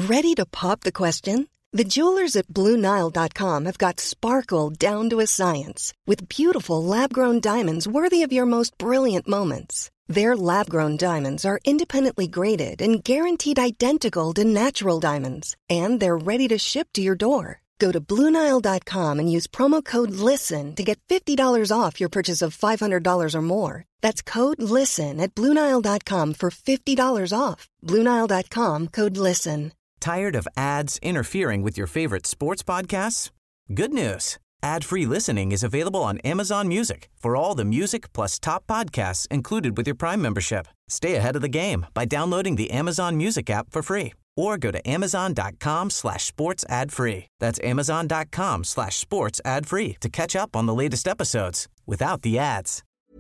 Ready to pop the question? The jewelers at BlueNile.com have got sparkle down to a science with beautiful lab-grown diamonds worthy of your most brilliant moments. Their lab-grown diamonds are independently graded and guaranteed identical to natural diamonds, and they're ready to ship to your door. Go to BlueNile.com and use promo code LISTEN to get $50 off your purchase of $500 or more. That's code LISTEN at BlueNile.com for $50 off. BlueNile.com, code LISTEN. Tired of ads interfering with your favorite sports podcasts? Good news. Ad-free listening is available on Amazon Music for all the music plus top podcasts included with your Prime membership. Stay ahead of the game by downloading the Amazon Music app for free or go to amazon.com/sports ad free. That's amazon.com/sports ad free to catch up on the latest episodes without the ads.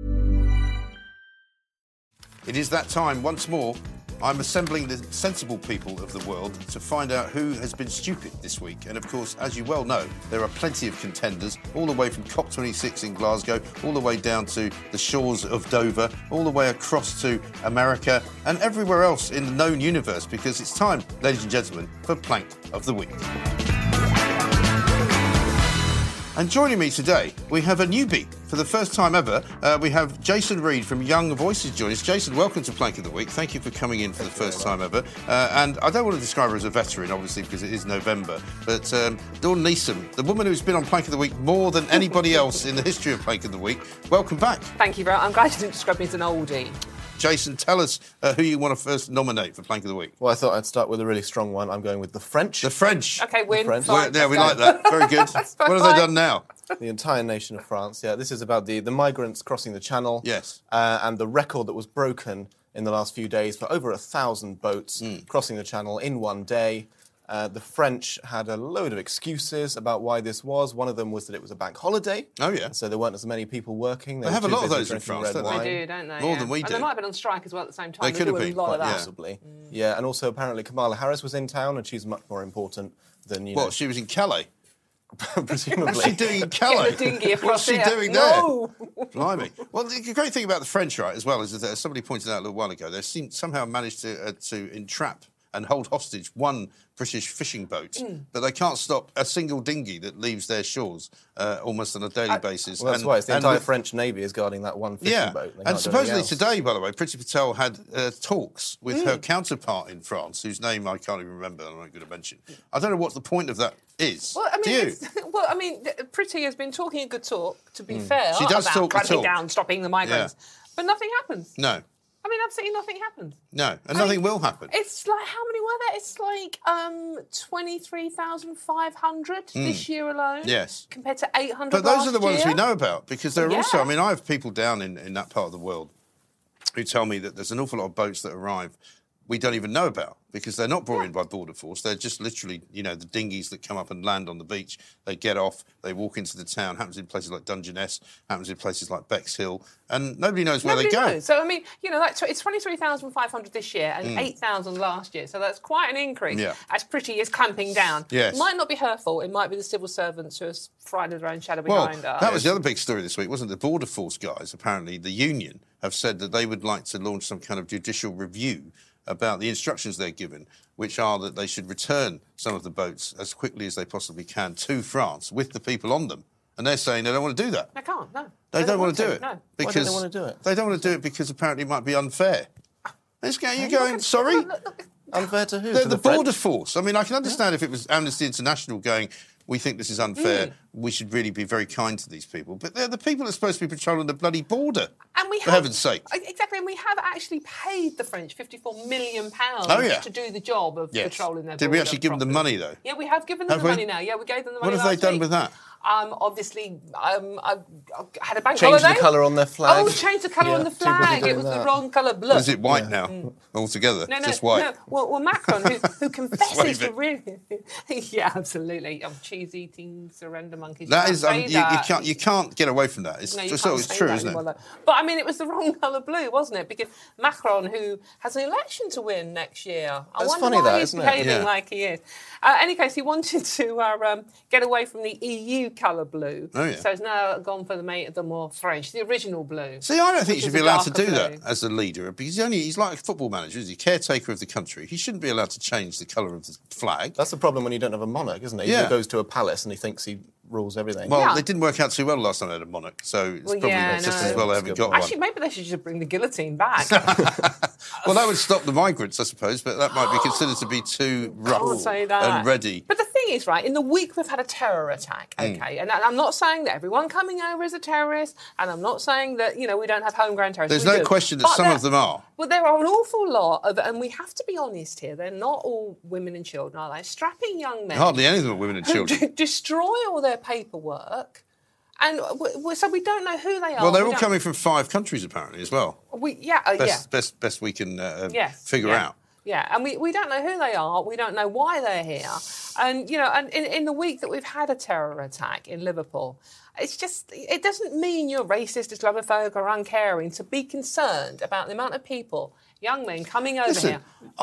It is that time once more. I'm assembling the sensible people of the world to find out who has been stupid this week. And of course, as you well know, there are plenty of contenders, all the way from COP26 in Glasgow, all the way down to the shores of Dover, all the way across to America and everywhere else in the known universe, because it's time, ladies and gentlemen, for Plank of the Week. And joining me today, we have a newbie. For the first time ever, we have Jason Reed from Young Voices joining us. Jason, welcome to Plank of the Week. Thank you for coming in for the first time ever. And I don't want to describe her as a veteran, obviously, because it is November. But Dawn Neeson, the woman who's been on Plank of the Week more than anybody else in the history of Plank of the Week, welcome back. Thank you very much. I'm glad you didn't describe me as an oldie. Jason, tell us who you want to first nominate for Plank of the Week. Well, I thought I'd start with a really strong one. I'm going with the French. The French. OK, win. French. Yeah, we like that. Very good. What have they done now? The entire nation of France. Yeah, this is about the migrants crossing the Channel. Yes. And the record that was broken in the last few days for over 1,000 boats crossing the Channel in one day. The French had a load of excuses about why this was. One of them was that it was a bank holiday. Oh, yeah. So there weren't as many people working. They have a lot of those in France, don't They do, don't they? More than we do. And they might have been on strike as well at the same time. They could have been, a lot of that. Possibly. Yeah, and also apparently Kamala Harris was in town, and she's much more important than, What, she was in Calais? presumably. What's she doing in Calais? Get the dinghy across What's she here. doing there? No. Blimey. Well, the great thing about the French, right, as well, is that somebody pointed out a little while ago, they seem somehow managed to entrap and hold hostage one British fishing boat, but they can't stop a single dinghy that leaves their shores almost on a daily basis. Well, that's why it's the entire French Navy is guarding that one fishing boat. And supposedly today, by the way, Priti Patel had talks with her counterpart in France, whose name I can't even remember, and I'm not going to mention. I don't know what the point of that is. Well, I mean, Do you? Priti has been talking a good talk, to be fair, She does about talk the cracking talk. down, stopping the migrants. But nothing happens. No. I mean, absolutely nothing happens. No, and nothing will happen. It's like, how many were there? It's like 23,500 this year alone. Yes. Compared to 800 But those last are the ones year. we know about, because there are also, Yeah. I mean, I have people down in that part of the world who tell me that there's an awful lot of boats that arrive we don't even know about, because they're not brought in by Border Force. They're just literally, the dinghies that come up and land on the beach. They get off, they walk into the town. Happens in places like Dungeness, happens in places like Bexhill, and nobody knows where they go. Knows. So, I mean, it's 23,500 this year and 8,000 last year. So that's quite an increase. Yeah. As Priti is clamping down. Yes. It might not be her fault. It might be the civil servants who are fried in their own shadow behind her. That was the other big story this week, wasn't it? The Border Force guys, apparently, the union, have said that they would like to launch some kind of judicial review about the instructions they're given, which are that they should return some of the boats as quickly as they possibly can to France with the people on them. And they're saying they don't want to do that. They can't, no. They don't want to do it. No. Because Why don't they want to do it? They don't want to do it because apparently it might be unfair. You're going, sorry? Unfair to who? They're To the French? Border Force. I mean, I can understand if it was Amnesty International going, we think this is unfair, we should really be very kind to these people. But they're the people that are supposed to be patrolling the bloody border, And we for have, heaven's sake. Exactly, and we have actually paid the French £54 million to do the job of patrolling their border. Did we actually give them the properly. money, though? Yeah, we have given them the money now. Yeah, we gave them the money What have they last done week. with that? Obviously, I had a bank Changed holiday. the colour on their flag. Oh, changed the colour Yeah, on the too busy flag. It doing was the that. wrong colour blue. Is it white now, altogether? No, Just white? No. Well, Macron, who confesses Wave to it. really... yeah, absolutely. Cheese-eating surrender monkeys. That is, say that. you can't get away from that. It's, No, you it's can't say true, that isn't anymore, it? though. But, I mean, it was the wrong colour blue, wasn't it? Because Macron, who has an election to win next year, I That's wonder funny, why that, he's isn't it? behaving Yeah. like he is. Any case, he wanted to get away from the EU colour blue. Oh, yeah. So he's now gone for the more French, the original blue. See, I don't think he should be allowed to do that as a leader, because he's like a football manager, he's a caretaker of the country. He shouldn't be allowed to change the colour of the flag. That's the problem when you don't have a monarch, isn't it? Yeah. He goes to a palace and he thinks he rules everything. Well, it didn't work out too well last time they had a monarch, so it's probably just as well they haven't got one. Actually, maybe they should just bring the guillotine back. Well, that would stop the migrants, I suppose, but that might be considered to be too rough and ready. But the thing is, right, in the week we've had a terror attack, okay, and I'm not saying that everyone coming over is a terrorist, and I'm not saying that, we don't have homegrown terrorists. There's no question that some of them are. Well, there are an awful lot of, and we have to be honest here, they're not all women and children, are they? Strapping young men. Hardly any of them are women and children. Destroy all their paperwork. And so we don't know who they are. Well, they're all coming from 5 countries, apparently, as well. Best we can figure out. Yeah, and we don't know who they are. We don't know why they're here. And, and in the week that we've had a terror attack in Liverpool, it doesn't mean you're racist, Islamophobic or uncaring to be concerned about the amount of people, young men, coming over here.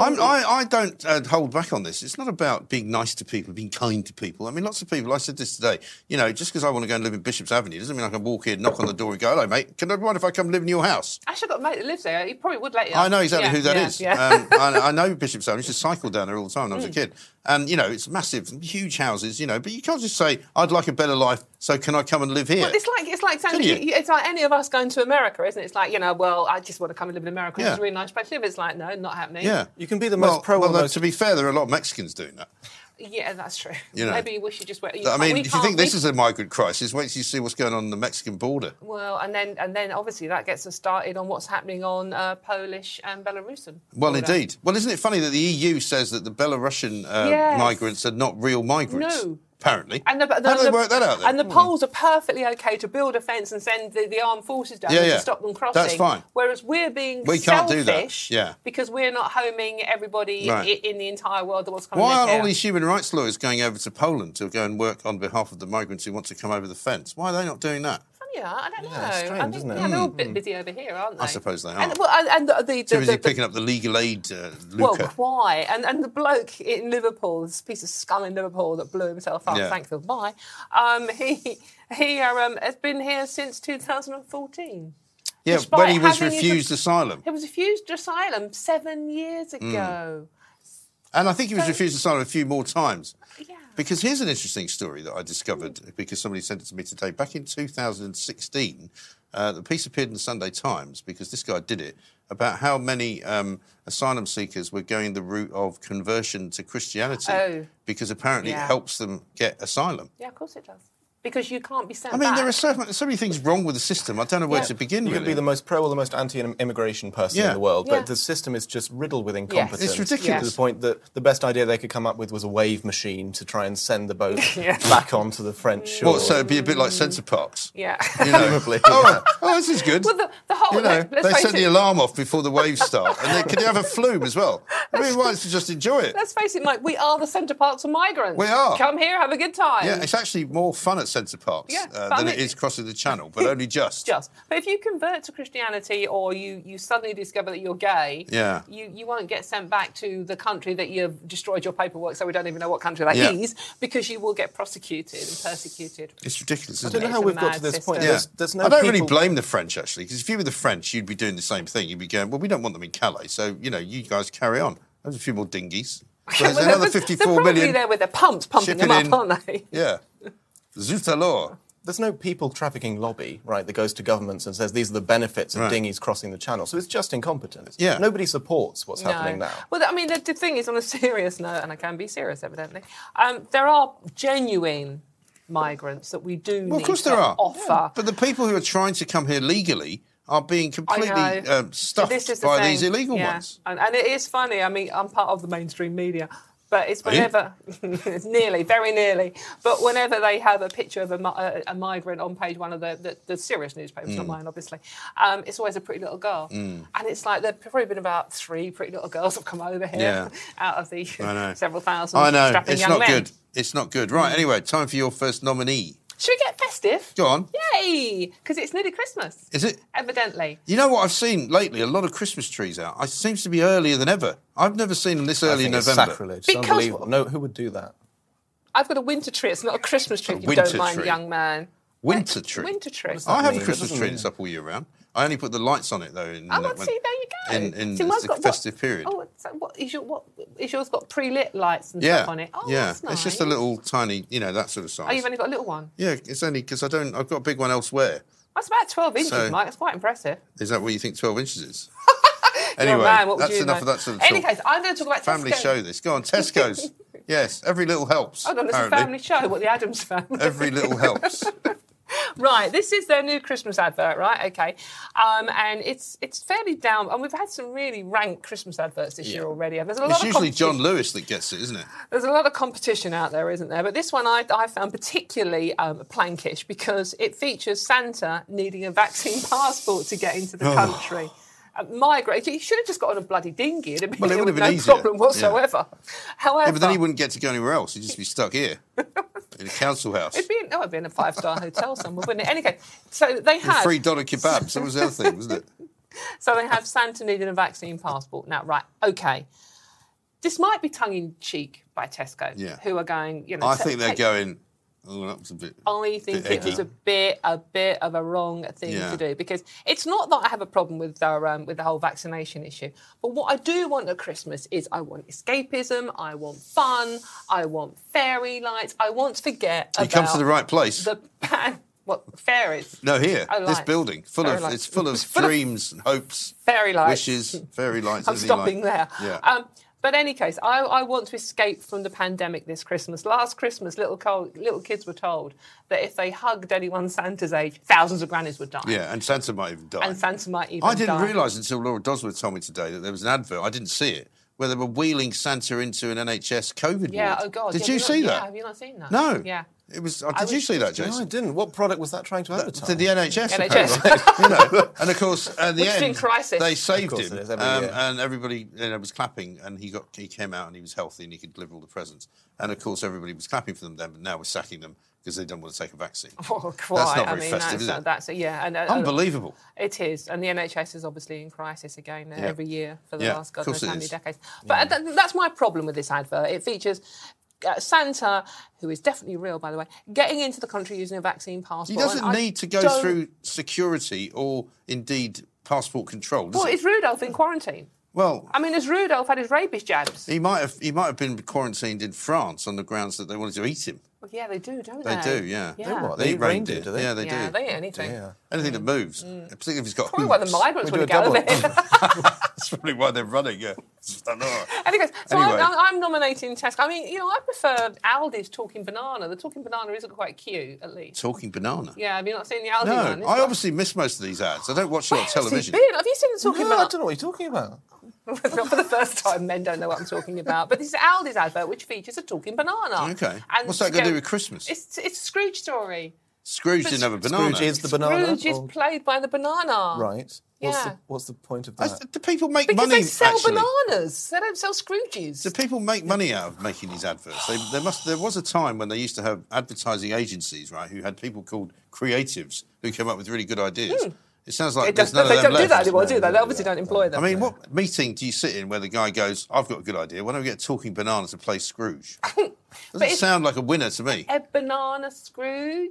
I don't hold back on this. It's not about being nice to people, being kind to people. I mean, lots of people, I said this today, just because I want to go and live in Bishop's Avenue doesn't mean I can walk in, knock on the door and go, hello, mate, can I mind if I come live in your house? Actually, I've got a mate that lives there. He probably would let you. I know exactly who that is. Yeah. I know Bishop's Avenue. I used to cycle down there all the time when I was a kid. And, it's massive, huge houses, but you can't just say, I'd like a better life, so can I come and live here? Well, it's like saying, it's like any of us going to America, isn't it? It's like, well, I just want to come and live in America. It's a really nice place to live. It's like, no, not happening. Yeah. You can be the most pro. Well, to be fair, there are a lot of Mexicans doing that. Yeah, that's true. Maybe we should just wait. If you think this is a migrant crisis, wait till you see what's going on the Mexican border. Well, and then obviously that gets us started on what's happening on Polish and Belarusian Well, border. indeed. Well, isn't it funny that the EU says that the Belarusian migrants are not real migrants? No. Apparently. How do they work that out then? And the Poles are perfectly okay to build a fence and send the armed forces down to stop them crossing. That's fine. Whereas we're being selfish can't do that. Because we're not homing everybody in the entire world that wants to come Why aren't all these human rights lawyers going over to Poland to go and work on behalf of the migrants who want to come over the fence? Why are they not doing that? Yeah, I don't know. It's strange, isn't it? They're all a bit busy over here, aren't they? I suppose they are. And too busy picking up the legal aid lucre. Well, quite. And the bloke in Liverpool, this piece of scum in Liverpool that blew himself up, thankfully, bye. He has been here since 2014. Yeah, when he was refused asylum. He was refused asylum 7 years ago. And I think he was refused asylum a few more times. Yeah. Because here's an interesting story that I discovered because somebody sent it to me today. Back in 2016, the piece appeared in the Sunday Times because this guy did it about how many asylum seekers were going the route of conversion to Christianity because apparently it helps them get asylum. Yeah, of course it does. Because you can't be sent back. I mean, there are so many things wrong with the system. I don't know where to begin, You could be the most pro or the most anti-immigration person in the world, but the system is just riddled with incompetence. It's ridiculous. To the point that the best idea they could come up with was a wave machine to try and send the boat back onto the French shore. Well, so it'd be a bit like Centre Parks. Yeah. Presumably. Oh, this is good. Well, the whole, they set the alarm off before the waves start. And then, can you have a flume as well? I mean, why don't you just enjoy it? Let's face it, Mike, we are the Centre Parks of migrants. We are. Come here, have a good time. Yeah, it's actually more fun at Centre Parks. Than it is crossing the channel, but only just. But if you convert to Christianity or you suddenly discover that you're gay, you won't get sent back to the country that you've destroyed your paperwork, so we don't even know what country that is, because you will get prosecuted and persecuted. It's ridiculous, isn't I don't know how we've got to this point. There's no I don't really blame the French, actually, because if you were the French, you'd be doing the same thing. You'd be going, well, we don't want them in Calais, so, you guys carry on. There's a few more dinghies. So there's another 54 million. They're probably there with their pumps pumping them up, aren't they? Yeah. Zut alors. There's no people trafficking lobby, right, that goes to governments and says these are the benefits of dinghies crossing the channel. So it's just incompetence. Yeah. Nobody supports what's happening now. Well, I mean, the thing is, on a serious note, and I can be serious, evidently, there are genuine migrants that we do need to offer. Yeah. But the people who are trying to come here legally are being completely stuffed by these illegal ones. And it is funny. I mean, I'm part of the mainstream media. But it's whenever, it's nearly, very nearly, but whenever they have a picture of a migrant on page one of the serious newspapers, not mine, obviously, it's always a pretty little girl. And it's like there've probably been about 3 pretty little girls have come over here out of the several thousand strapping young men. It's not good. Right, anyway, time for your first nominee. Should we get festive? Go on. Yay! Because it's nearly Christmas. Is it? Evidently. You know what I've seen lately? A lot of Christmas trees out. It seems to be earlier than ever. I've never seen them this early in It's November. sacrilege. Because- It's unbelievable. No, who would do that? I've got a winter tree. It's not a Christmas tree, if you winter don't mind, tree. young man. Winter tree. Winter tree. that I have mean? a That Christmas doesn't tree mean- that's up all year round. I only put the lights on it though. See, there you go. In See, mine's the got festive period. Oh, so what is yours got pre-lit lights and Yeah, stuff on it? Oh, yeah. that's nice. It's just a little tiny, that sort of size. Oh, you've only got a little one. Yeah, it's only because I've got a big one elsewhere. That's about 12 inches, So- Mike. That's quite impressive. Is that what you think 12 inches is? You're Anyway, a man, what would that's you enough know? of that sort of Any talk. case, I'm going to talk about Family Tesco. show this. Go on, Tesco's. Yes, every little helps. Hold on, it's a apparently. family show. What, the Addams family? Every little helps. Right, this is their new Christmas advert, right? Okay. And it's fairly down. And we've had some really rank Christmas adverts this year already. And there's a lot It's of usually competition. John Lewis that gets it, isn't it? There's a lot of competition out there, isn't there? But this one I found particularly plankish because it features Santa needing a vaccine passport to get into the country. Migrate. He should have just got on a bloody dinghy. It'd Well, it would have been no easier. problem whatsoever. However, Yeah, but then he wouldn't get to go anywhere else. He'd just be stuck here in a council house. it'd be in a 5-star hotel somewhere, wouldn't it? Anyway, so they have $3 kebabs. That was the other thing, wasn't it? So they have Santa needing a vaccine passport. Now, right, okay. This might be tongue-in-cheek by Tesco, Yeah. who are going, I think they're going, that was a bit... I think bit it was eggy. a bit of a wrong thing Yeah. to do because it's not that I have a problem with the whole vaccination issue, but what I do want at Christmas is I want escapism, I want fun, I want fairy lights, I want to forget You come to the right place. What fairies? No, here, Oh, this lights. building, It's full of of- dreams and hopes, Fairy lights. wishes, fairy lights. I'm anything you like. stopping there. Yeah. But in any case, I want to escape from the pandemic this Christmas. Last Christmas, little kids were told that if they hugged anyone Santa's age, thousands of grannies would die. Yeah, and Santa might even die. And Santa might even I didn't die. realise until Laura Dosworth told me today that there was an advert. I didn't see it, where they were wheeling Santa into an NHS COVID Yeah, ward. oh God. Did yeah, you have see not, that? Yeah, have you not seen that? No. Yeah. It was. Did you see that, No, I Jason? didn't. What product was that trying to advertise? To the NHS, NHS. apparently. And of course, at the Which is end, in crisis. they saved Of course him, it is, every year. and everybody was clapping, and he came out and he was healthy and he could deliver all the presents. And of course, everybody was clapping for them then, but now we're sacking them because they don't want to take a vaccine. Oh, quite. That's not I very mean, festive, is it? That's yeah, and Unbelievable. It is, and the NHS is obviously in crisis again every year for the Yeah, last God of course knows how it many is. decades. But that's my problem with this advert. It features Santa, who is definitely real, by the way, getting into the country using a vaccine passport. He doesn't and I need to go don't- through security or indeed passport control, does Well, he? is Rudolph in quarantine? Well, I mean, has Rudolph had his rabies jabs? he might have been quarantined in France on the grounds that they wanted to eat him. Well, yeah, they do, don't They they? do, yeah. Yeah. what? They They eat eat reindeer, reindeer, do they? Yeah, they Yeah, do. they eat anything. Yeah. Anything that moves, particularly if it's got Probably why the hooves. migrants We want do to a get out of double. it. That's probably why they're running, yeah. I know. Anyway, so Anyway. I'm nominating Tesco. I mean, I prefer Aldi's Talking Banana. The Talking Banana is quite cute, at least. Talking banana. Yeah, have you not seen the Aldi No, one? It's I got- obviously miss most of these ads. I don't watch a lot of Where has he television. been? Have you seen the Talking No, I Banana? don't know what you're talking about. Not for the first time, men don't know what I'm talking about. But this is Aldi's advert, which features a talking banana. Okay. And What's that got to do with Christmas? It's a Scrooge story. Scrooge didn't have a banana. Scrooge is the banana. Scrooge is or- played by the banana. Right. Yeah. What's the point of I- that? Do people make Because money, they sell actually? bananas. They don't sell Scrooges. Do people make money out of making these adverts? There was a time when they used to have advertising agencies, right, who had people called creatives who came up with really good ideas. It sounds like there's none of They them don't do left. that anymore, do they? They obviously don't employ I them. mean, what meeting do you sit in where the guy goes, I've got a good idea, why don't we get a talking banana to play Scrooge? Doesn't it's- sound like a winner to me. A banana Scrooge?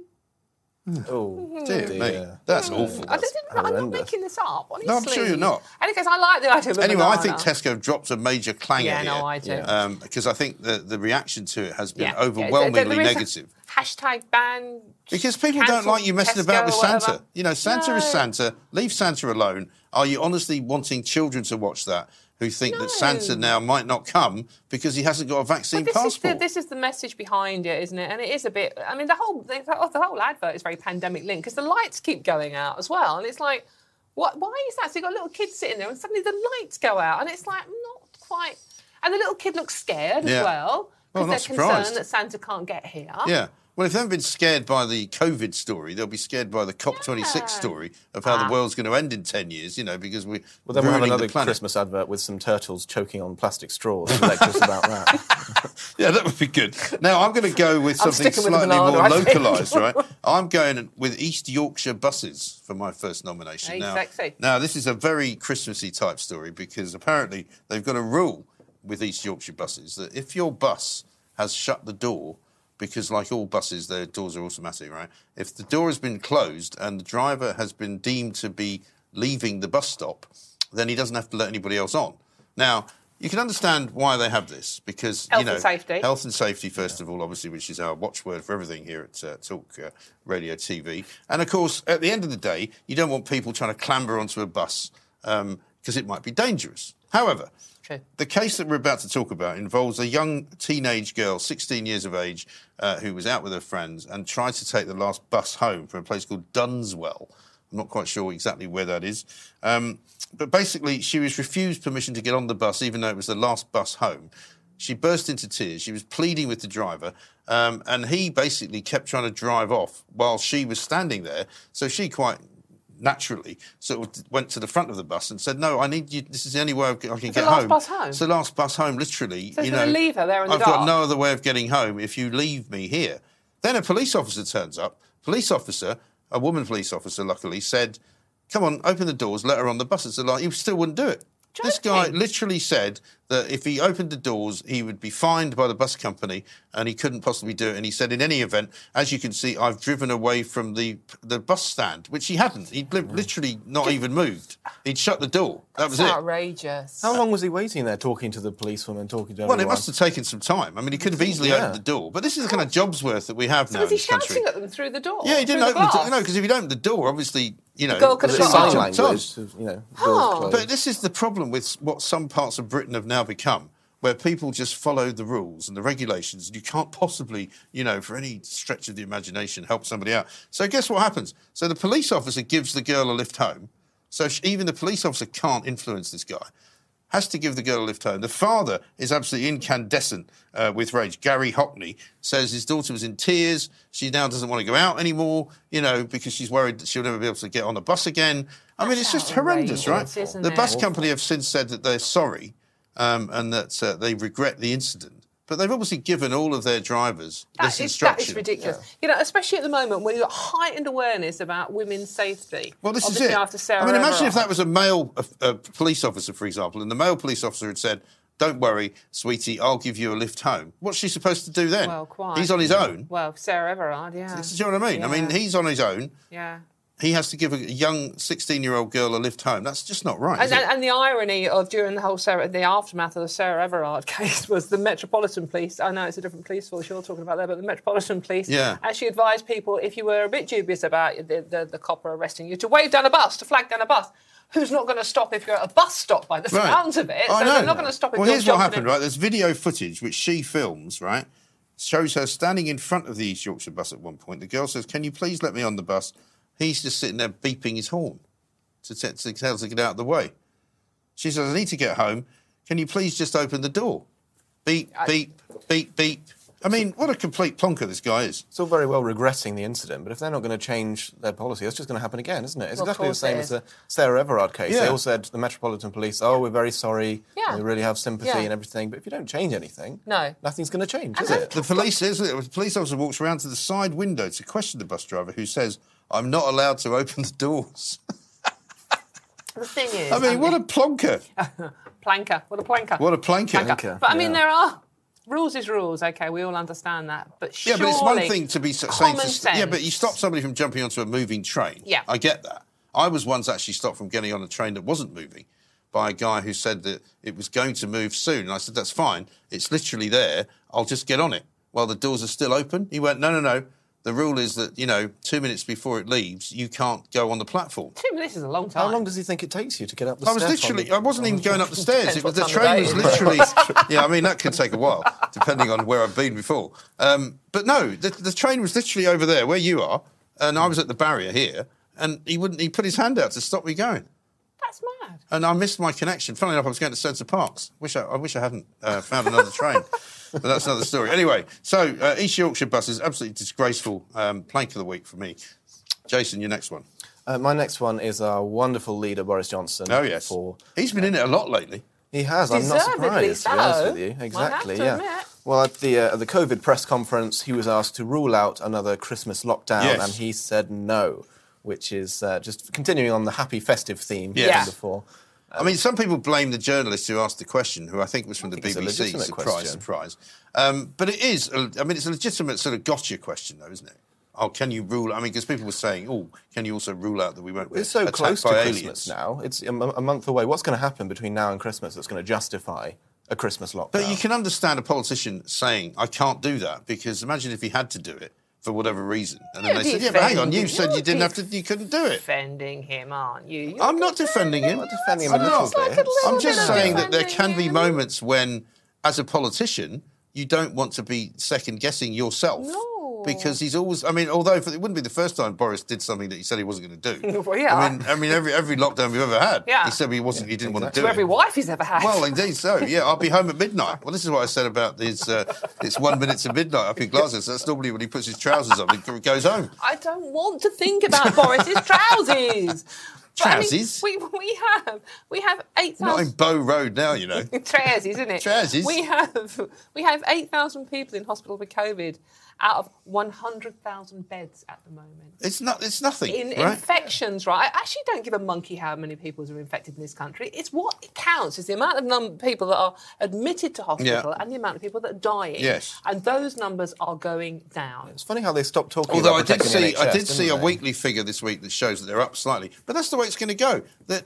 Oh, Dear me. That's awful. I'm not horrendous. making this up, honestly. No, I'm sure you're not. And because I like the idea of a Anyway, banana. I think Tesco dropped a major clanger Yeah, here. no, I do. Because I think the reaction to it has been Yeah. overwhelmingly There is a negative. Hashtag ban. Because people cancel don't like you messing Tesco about with or whatever. Santa. Santa is No. Santa. Leave Santa alone. Are you honestly wanting children to watch that who think that Santa now might not come because he hasn't got a vaccine passport? This is the message behind it, isn't it? And it is a bit. I mean, the whole advert is very pandemic linked because the lights keep going out as well, and it's like, what? Why is that? So you've got a little kid sitting there, and suddenly the lights go out, and it's like not quite. And the little kid looks scared Yeah. as well Well, because not they're surprised. concerned that Santa can't get here. Yeah. Well, if they haven't been scared by the COVID story, they'll be scared by the COP26 story of how the world's going to end in 10 years, because we're Well, then we'll have another the planet. Christmas advert with some turtles choking on plastic straws to lecture us about that. Yeah, that would be good. Now, I'm going to go with something sticking with slightly banana, more I think. localised, right? I'm going with East Yorkshire buses for my first nomination. Hey, now, sexy. Now, this is a very Christmassy type story because apparently they've got a rule with East Yorkshire buses that if your bus has shut the door, because like all buses, their doors are automatic, right? If the door has been closed and the driver has been deemed to be leaving the bus stop, then he doesn't have to let anybody else on. Now, you can understand why they have this, because, Health and safety. Health and safety, first of all, obviously, which is our watchword for everything here at Talk Radio TV. And, of course, at the end of the day, you don't want people trying to clamber onto a bus because it might be dangerous. However, True. the case that we're about to talk about involves a young teenage girl, 16 years of age, who was out with her friends and tried to take the last bus home from a place called Dunswell. I'm not quite sure exactly where that is. But basically, she was refused permission to get on the bus, even though it was the last bus home. She burst into tears. She was pleading with the driver, and he basically kept trying to drive off while she was standing there. So she quite naturally sort of went to the front of the bus and said, "No, I need you. This is the only way I can get home." Last bus home? It's the last bus home, literally. So it's going to leave her there in the I've dark. got no other way of getting home if you leave me here. Then a police officer turns up. Police officer, a woman police officer, luckily, said, "Come on, open the doors, let her on the bus." It's like, he still wouldn't do it. Joking. This guy literally said that if he opened the doors, he would be fined by the bus company and he couldn't possibly do it. And he said, in any event, as you can see, I've driven away from the bus stand, which he hadn't. He'd literally not even moved. He'd shut the door. That was That's it. outrageous. How long was he waiting there, talking to the policewoman, talking to Well, everyone? it must have taken some time. I mean, he could have easily opened the door. But this is the kind of jobs worth that we have now Was in he this country. shouting at them through the door? Yeah, he didn't Through open the door. glass? No, because if he'd opened the door, obviously, girl could have Was it shot sign him. language? Doors closed. But this is the problem with what some parts of Britain have now become, where people just follow the rules and the regulations. You can't possibly, for any stretch of the imagination, help somebody out. So guess what happens? So the police officer gives the girl a lift home. So even the police officer can't influence this guy. Has to give the girl a lift home. The father is absolutely incandescent with rage. Gary Hockney says his daughter was in tears. She now doesn't want to go out anymore, because she's worried that she'll never be able to get on a bus again. I mean, it's just horrendous, right? Isn't The it? bus company have since said that they're sorry and that they regret the incident. But they've obviously given all of their drivers this instruction. That is ridiculous. Especially at the moment when you've got heightened awareness about women's safety. Well, this Obviously is it. After Sarah I mean, imagine if Everard. that was a male police officer, for example, and the male police officer had said, "Don't worry, sweetie, I'll give you a lift home." What's she supposed to do then? Well, quite. He's on his own. Well, Sarah Everard, yeah. Do you know what I mean? Yeah. I mean, he's on his own. Yeah. He has to give a young 16-year-old girl a lift home. That's just not right, is it? And the irony of during the whole the aftermath of the Sarah Everard case was the Metropolitan Police. I know it's a different police force you're talking about there, but the Metropolitan Police actually advised people if you were a bit dubious about the copper arresting you to wave down a bus, to flag down a bus. Who's not going to stop if you're at a bus stop by the sounds of it? I So know. they're not going to stop if well, you're here's what jumping happened, in. right? There's video footage which she films, right? Shows her standing in front of the East Yorkshire bus at one point. The girl says, "Can you please let me on the bus?" He's just sitting there beeping his horn to tell her to get out of the way. She says, "I need to get home. Can you please just open the door?" Beep, beep, beep, beep. I mean, what a complete plonker this guy is. It's all very well regretting the incident, but if they're not going to change their policy, that's just going to happen again, isn't it? It's Well, of exactly the course same it as the Sarah Everard case. Yeah. They all said, the Metropolitan Police, we're very sorry, Yeah. we really have sympathy Yeah. and everything, but if you don't change anything, No. nothing's going to change, And is then- it? The police officer walks around to the side window to question the bus driver, who says, "I'm not allowed to open the doors." The thing is... I mean, what a plonker. Planker. What a planker. What a planker. Planker. But I mean, Yeah. there are... Rules is rules, OK, we all understand that. But Yeah, surely... but it's one thing to be saying... common sense. Yeah, but you stop somebody from jumping onto a moving train. Yeah. I get that. I was once actually stopped from getting on a train that wasn't moving by a guy who said that it was going to move soon. And I said, "That's fine. It's literally there. I'll just get on it while the doors are still open." He went, No. The rule is that, 2 minutes before it leaves, you can't go on the platform. 2 minutes is a long time. How long does he think it takes you to get up the I was stairs? literally... I wasn't even going up the stairs. Depends what The time of train day was it is. literally... Yeah, I mean, that could take a while, depending on where I've been before. But no, the train was literally over there, where you are, and I was at the barrier here, and he put his hand out to stop me going. That's mad. And I missed my connection. Funnily enough, I was going to Centre Parks. I wish I hadn't found another train. But that's another story. Anyway, so East Yorkshire buses, absolutely disgraceful plank of the week for me. Jason, your next one. My next one is our wonderful leader, Boris Johnson. Oh, yes. He's been in it a lot lately. He has. I'm not surprised, to be honest with you. Exactly, I have to admit. Well, at the COVID press conference, he was asked to rule out another Christmas lockdown, and he said no, which is just continuing on the happy festive theme from before. I mean, some people blame the journalist who asked the question, who I think was from the BBC. Surprise. But it is, it's a legitimate sort of gotcha question, though, isn't it? Oh, can you rule? I mean, because people were saying, can you also rule out that we won't be attacked by aliens? It's so close to Christmas now. It's a month away. What's going to happen between now and Christmas that's going to justify a Christmas lockdown? But you can understand a politician saying, I can't do that, because imagine if he had to do it for whatever reason. And then they said, but hang on, you said you didn't have to, you couldn't do it. Defending him, aren't you? I'm not defending him. I'm not defending him a little bit. I'm just saying that there can be moments when, as a politician, you don't want to be second-guessing yourself. No. Because he's always, although it wouldn't be the first time Boris did something that he said he wasn't going to do. Well, yeah. Every lockdown we've ever had, he said he didn't want to do it. Every wife he's ever had. Well, indeed so. Yeah, I'll be home at midnight. Well, this is what I said about it's 1 minute to midnight up in Glasgow. So that's normally when he puts his trousers on and goes home. I don't want to think about Boris's trousers. Trousers? We have 8,000. Not in Bow Road now, you know. Trousers, isn't it? Trousers. We have 8,000 people in hospital with COVID out of 100,000 beds at the moment. It's nothing. Infections, right? I actually don't give a monkey how many people are infected in this country. It's what it counts is the amount of people that are admitted to hospital and the amount of people that are dying. Yes. And those numbers are going down. It's funny how they stopped talking Although about protecting the NHS, I did see a weekly figure this week that shows that they're up slightly. But that's the way it's going to go. That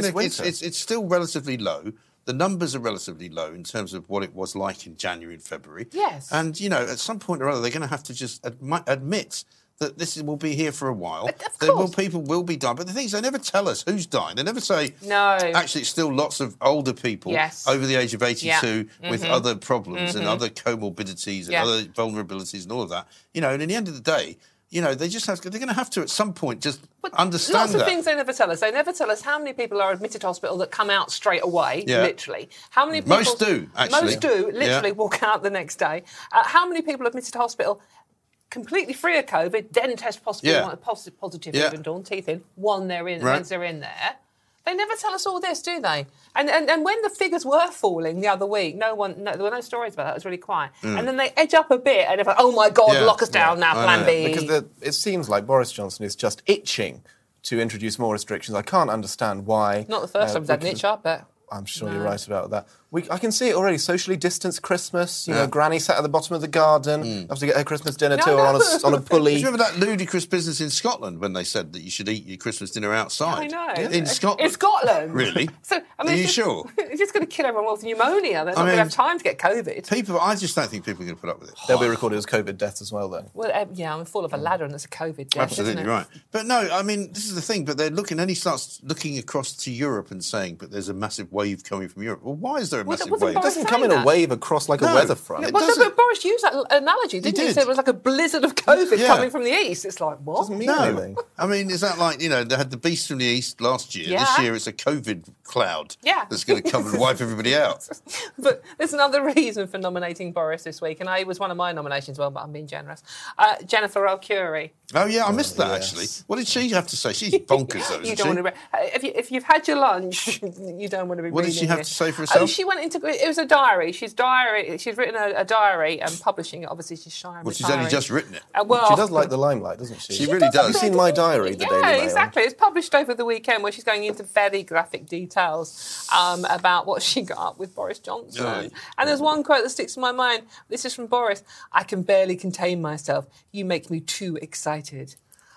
it's still relatively low. The numbers are relatively low in terms of what it was like in January and February. Yes. And, at some point or other, they're going to have to just admit that this will be here for a while. Of course. People will be dying. But the thing is, they never tell us who's dying. They never say, no. Actually, it's still lots of older people over the age of 82 with other problems and other comorbidities and other vulnerabilities and all of that. And in the end of the day, they're going to have to at some point just understand that. Lots of things they never tell us. They never tell us how many people are admitted to hospital that come out straight away, literally. How many people... Most do, actually. Most do, literally walk out the next day. How many people admitted to hospital completely free of COVID, then test positive even dawn, teeth in, once they're in there. They never tell us all this, do they? And when the figures were falling the other week, there were no stories about that. It was really quiet. And then they edge up a bit, and they're like, oh my God, lock us down now, Plan B. Because it seems like Boris Johnson is just itching to introduce more restrictions. I can't understand why. Not the first time he's had an itch, I bet. I'm sure you're right about that. I can see it already. Socially distanced Christmas. Granny sat at the bottom of the garden. Have to get her Christmas dinner to her on a pulley. Do you remember that ludicrous business in Scotland when they said that you should eat your Christmas dinner outside? I know. In Scotland. In Scotland. Really? Are you sure? It's just going to kill everyone with pneumonia. They're not going to have time to get COVID. I just don't think people are going to put up with it. They'll be recorded as COVID deaths as well, then. Well, I'm full of a ladder, and that's a COVID death. Absolutely right. But no, this is the thing. But they're looking, and he starts looking across to Europe and saying, "But there's a massive wave coming from Europe." Well, why is there a massive wave? It doesn't come in a wave across like a weather front. But Boris used that analogy, didn't he? He said it was like a blizzard of COVID coming from the east. It's like, what? Doesn't mean anything. Is that like, they had the beast from the east last year. Yeah. This year it's a COVID cloud that's going to come and wipe everybody out. But there's another reason for nominating Boris this week, and it was one of my nominations, but I'm being generous. Jennifer Arcuri. Oh, yeah, I missed that, actually. What did she have to say? She's bonkers, though, isn't she? If you've had your lunch, you don't want to be reading What did she have to say for herself? She went into... It was a diary. She's written a diary and publishing it. Obviously, she's shy and Well, she's only just written it. She does like the limelight, doesn't she? She really does. Have you seen my diary, the Daily Mail? Yeah, exactly. It's published over the weekend where she's going into very graphic details about what she got up with Boris Johnson. Right. And there's one quote that sticks in my mind. This is from Boris. "I can barely contain myself. You make me too excited."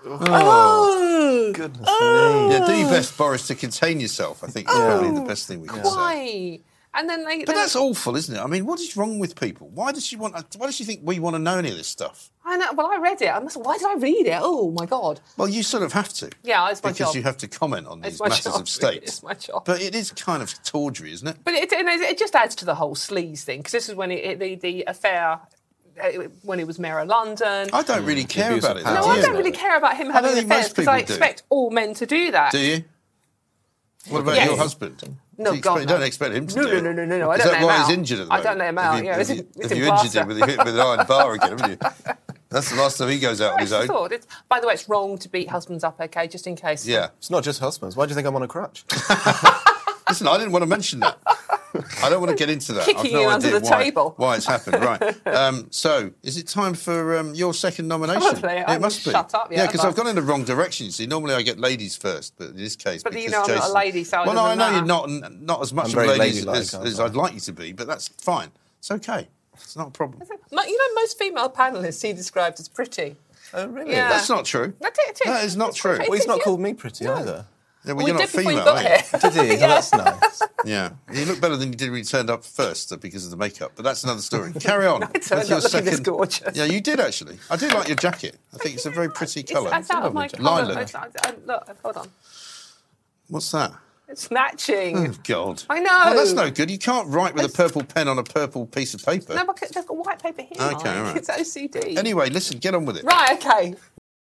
Oh, goodness me. Yeah, do your best, Boris, to contain yourself. I think is probably the best thing we can say. Why? And then But that's awful, isn't it? What is wrong with people? Why does she think we want to know any of this stuff? I know. Well, I read it. Why did I read it? Oh my God. Well, you sort of have to. Yeah, it's my job. Because you have to comment on these matters of state. It's my job. But it is kind of tawdry, isn't it? But it just adds to the whole sleaze thing, because this is when the affair. When he was Mayor of London. I don't really care about it. No, I don't really care about him having affairs, because I expect all men to do that. Do you? What about your husband? No, God, you don't expect him to do it. No. I Is don't that let why him he's out. injured at the moment? I don't let him out. Have you injured him with an iron bar again, haven't you? That's the last time he goes out on his own. By the way, it's wrong to beat husbands up, okay, just in case. Yeah. It's not just husbands. Why do you think I'm on a crutch? Listen, I didn't want to mention that. I don't want to get into that. Kicking you under the table. Why it's happened, right. So, is it time for your second nomination? Probably. It must be. Shut up, yeah, because I've gone in the wrong direction. You see, normally I get ladies first, but in this case, but because you know I'm Jason... not a lady, so well, no, I know you're not as much of a lady as I'd like you to be, but that's fine. It's okay. It's not a problem. You know, most female panellists he described as pretty. Oh, really? Yeah. That's not true. That is not true. Well, he's not called me pretty either. Yeah, well, you're not before you female, got are you? here. Did he? Oh, that's nice. Yeah. You look better than you did when you turned up first because of the makeup, but that's another story. Carry on. I turned up looking this gorgeous. Yeah, you did actually. I do like your jacket. I think it's a very pretty colour. It's out of my colour. Look, hold on. What's that? It's matching. Oh, God. I know. Well, that's no good. You can't write with a purple pen on a purple piece of paper. No, but they've got white paper here. Okay, Mike. all right. It's OCD. Anyway, listen, get on with it. Right, okay.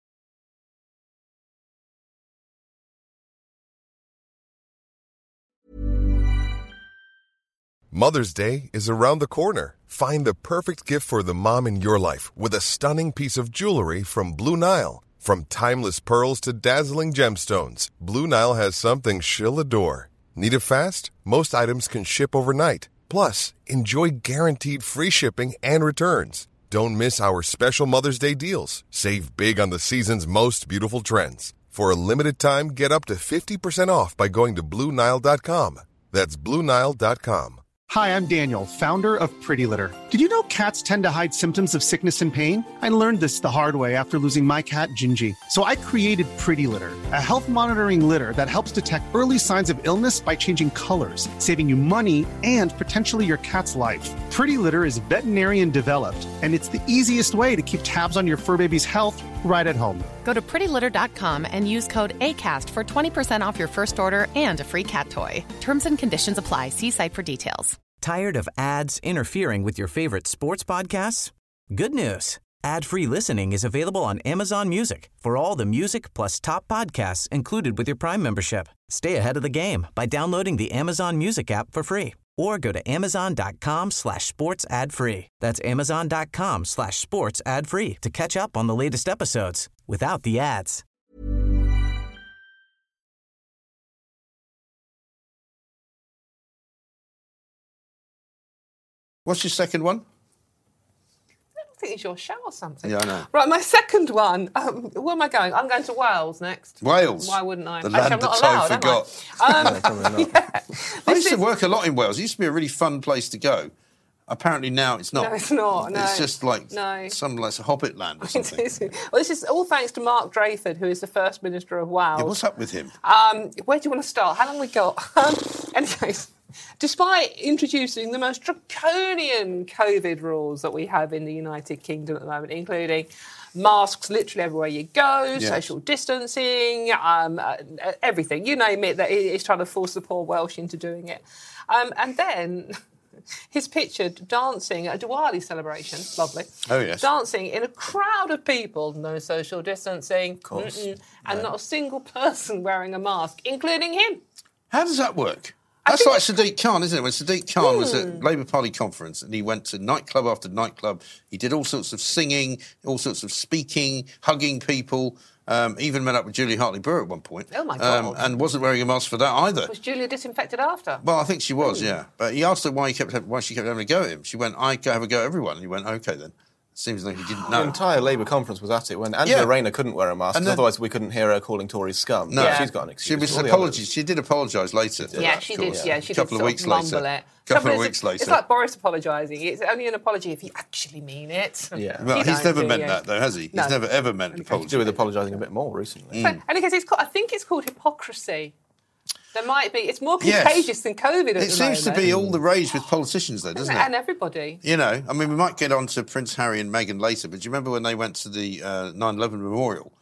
Mother's Day is around the corner. Find the perfect gift for the mom in your life with a stunning piece of jewelry from Blue Nile. From timeless pearls to dazzling gemstones, Blue Nile has something she'll adore. Need it fast? Most items can ship overnight. Plus, enjoy guaranteed free shipping and returns. Don't miss our special Mother's Day deals. Save big on the season's most beautiful trends. For a limited time, get up to 50% off by going to BlueNile.com. That's BlueNile.com. Hi, I'm Daniel, founder of Pretty Litter. Did you know cats tend to hide symptoms of sickness and pain? I learned this the hard way after losing my cat, Gingy. So I created Pretty Litter, a health monitoring litter that helps detect early signs of illness by changing colors, saving you money and potentially your cat's life. Pretty Litter is veterinarian developed, and it's the easiest way to keep tabs on your fur baby's health right at home. Go to prettylitter.com and use code ACAST for 20% off your first order and a free cat toy. Terms and conditions apply. See site for details. Tired of ads interfering with your favorite sports podcasts? Good news. Ad-free listening is available on Amazon Music for all the music plus top podcasts included with your Prime membership. Stay ahead of the game by downloading the Amazon Music app for free or go to amazon.com/sports ad free. That's amazon.com/sports ad free to catch up on the latest episodes without the ads. What's your second one? I think it's your show or something. Yeah, I know. Right, my second one. Where am I going? I'm going to Wales next. Wales? Why wouldn't I? The land I'm not that time allowed, forgot. I used to is- work a lot in Wales. It used to be a really fun place to go. Apparently now it's not. No, it's not. No. It's just like No. some like Hobbit land or something. Well, this is all thanks to Mark Drayford, who is the First Minister of Wales. Yeah, what's up with him? Where do you want to start? How long have we got? Anyways, despite introducing the most draconian COVID rules that we have in the United Kingdom at the moment, including masks literally everywhere you go, social distancing, everything, you name it, that he's trying to force the poor Welsh into doing it. And then he's pictured dancing at a Diwali celebration, lovely. Oh, yes. Dancing in a crowd of people, no social distancing, Of course. and not a single person wearing a mask, including him. How does that work? That's like Sadiq Khan, isn't it? When Sadiq Khan was at Labour Party conference and he went to nightclub after nightclub, he did all sorts of singing, all sorts of speaking, hugging people, even met up with Julia Hartley-Brewer at one point. Oh, my God. And wasn't wearing a mask for that either. Was Julia disinfected after? Well, I think she was, yeah. But he asked her why she kept having a go at him. She went, I have a go at everyone. And he went, OK, then. Seems like he didn't know. The entire Labour conference was at it when Angela Rayner couldn't wear a mask, And then- otherwise we couldn't hear her calling Tories scum. No. Yeah. She's got an excuse. She did apologise later. Yeah, she did. Yeah, she a couple did of weeks sort of later. mumble it. Couple of Trouble is, weeks later. It's like Boris apologising. It's only an apology if you actually mean it. Yeah. Well, You he's don't, never do meant you? that, though, has he? No. He's never, ever meant an To apology. do with apologising a bit more recently. So, and because I think it's called hypocrisy. There might be. It's more contagious than COVID at the It seems to moment. be all the rage with politicians, though, doesn't it? And everybody. You know, I mean, we might get on to Prince Harry and Meghan later, but do you remember when they went to the 9/11 memorial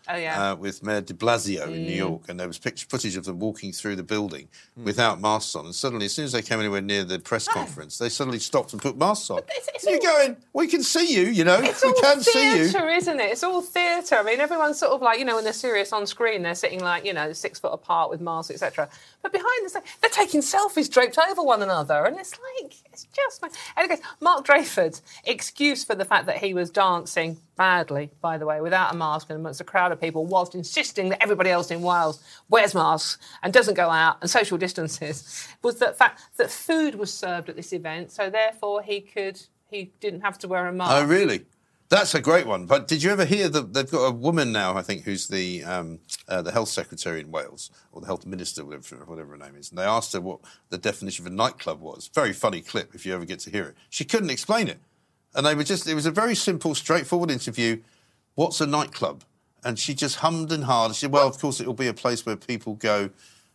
with Mayor de Blasio in New York, and there was footage of them walking through the building without masks on, and suddenly, as soon as they came anywhere near the press conference, they suddenly stopped and put masks on. You're going, we can see you, we can see you. It's all theatre, isn't it? It's all theatre. I mean, everyone's sort of like, when they're serious on screen, they're sitting like, 6 foot apart with masks, etc. But behind the scenes, they're taking selfies draped over one another, and it's like, it's just... And again, Mark Drakeford's excuse for the fact that he was dancing badly, by the way, without a mask and amongst a crowd of people, whilst insisting that everybody else in Wales wears masks and doesn't go out and social distances, was the fact that food was served at this event, so therefore he didn't have to wear a mask. Oh, really? That's a great one. But did you ever hear that they've got a woman now, I think, who's the health secretary in Wales, or the health minister, whatever her name is, and they asked her what the definition of a nightclub was. Very funny clip, if you ever get to hear it. She couldn't explain it. And it was a very simple, straightforward interview. What's a nightclub? And she just hummed and hawed. She said, well, of course, it will be a place where people go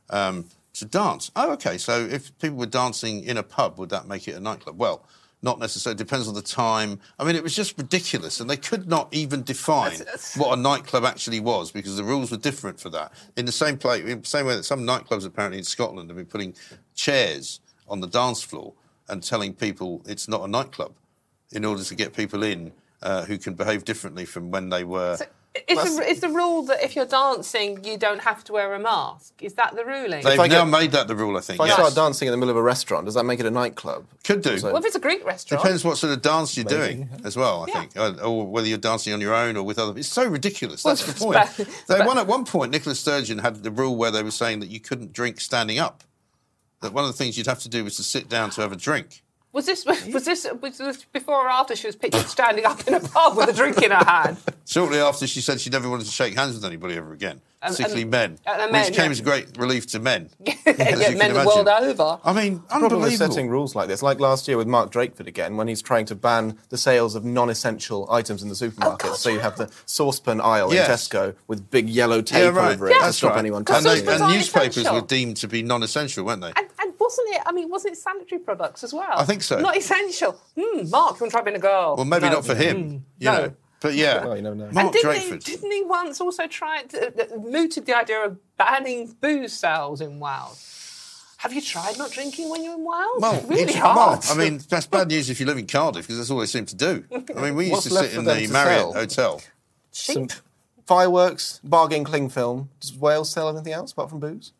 to dance. Oh, OK, so if people were dancing in a pub, would that make it a nightclub? Well, not necessarily. It depends on the time. I mean, it was just ridiculous. And they could not even define what a nightclub actually was, because the rules were different for that. In the same way that some nightclubs apparently in Scotland have been putting chairs on the dance floor and telling people it's not a nightclub, in order to get people in who can behave differently from when they were... So is the rule that if you're dancing, you don't have to wear a mask? Is that the ruling? They've now made that the rule, I think. If I start dancing in the middle of a restaurant, does that make it a nightclub? Could do. Well, if it's a Greek restaurant... Depends what sort of dance you're doing as well, I think. Or whether you're dancing on your own or with other... It's so ridiculous. That's the point. At one point, Nicola Sturgeon had the rule where they were saying that you couldn't drink standing up. That one of the things you'd have to do was to sit down to have a drink. Was this before or after she was pictured standing up in a pub with a drink in her hand? Shortly after, she said she never wanted to shake hands with anybody ever again, particularly men, which came as a great relief to men. Men the world over. I mean, unbelievable. The problem with setting rules like this, like last year with Mark Drakeford again, when he's trying to ban the sales of non-essential items in the supermarkets. So you have the saucepan aisle in Tesco with big yellow tape over it to stop anyone touching it. And newspapers were deemed to be non-essential, weren't they? And wasn't it sanitary products as well? I think so. Not essential. Mark, you want to try being a girl? Well, maybe not for him, you know. But yeah, well, you never know. Mark Drakeford. Didn't he once also try mooted the idea of banning booze sales in Wales? Have you tried not drinking when you're in Wales? Well, it's really hard. I mean, that's bad news if you live in Cardiff, because that's all they seem to do. I mean, we used to sit in the Marriott Hotel. Some fireworks, bargain cling film. Does Wales sell anything else apart from booze?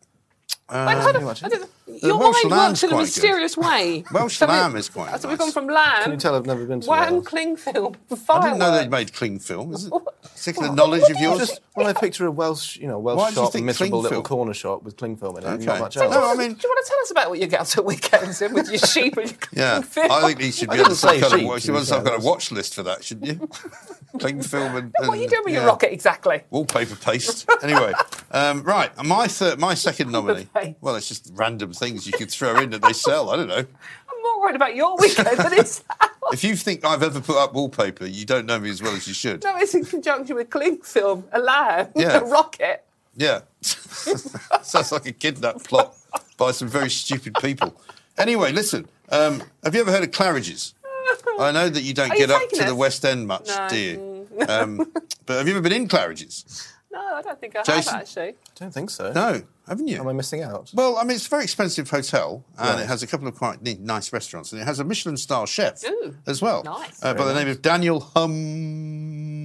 Your mind works in a mysterious way. Welsh lamb is quite nice. So we've gone from lamb... Can you tell I've never been to Wham, cling film, fireworks. I didn't know they'd made cling film. Is it particular knowledge of yours? Just when I picture a Welsh shop, a miserable little corner shop with cling film in it, not much else. Do you want to tell us about what you get up to weekends in with your sheep and your cling film? I think he should be on some kind of watch list for that, shouldn't you? Cling film and... What are you doing with your rocket exactly? Wallpaper paste. Anyway, right, my second nominee. Well, it's just random things you could throw in that they sell. I don't know. I'm more worried about your weekend than it's If you think I've ever put up wallpaper, you don't know me as well as you should. No, it's in conjunction with cling film, a lamb, a rocket. Yeah. Sounds like a kidnap plot by some very stupid people. Anyway, listen, have you ever heard of Claridge's? I know that you don't get up to the West End much, do you? But have you ever been in Claridge's? No, I don't think I have, actually. I don't think so. No, haven't you? Am I missing out? Well, I mean, it's a very expensive hotel, and it has a couple of quite nice restaurants, and it has a Michelin-star chef as well. Nice. By the name of Daniel Humm,